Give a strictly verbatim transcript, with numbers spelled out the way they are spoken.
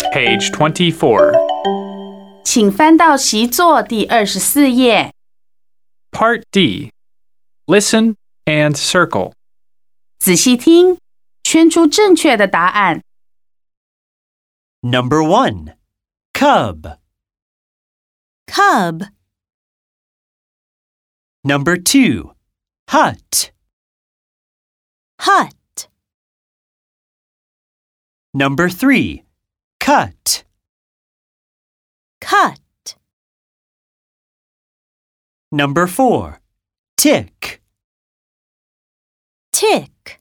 page twenty-four. 请翻到习作第二十四页。 Part D. Listen and circle. 仔细听，圈出正确的答案。 Number one. Cub. Cub. Number two. Hut. Hut. Number three. Cut. Cut. Number four. Tick. Tick.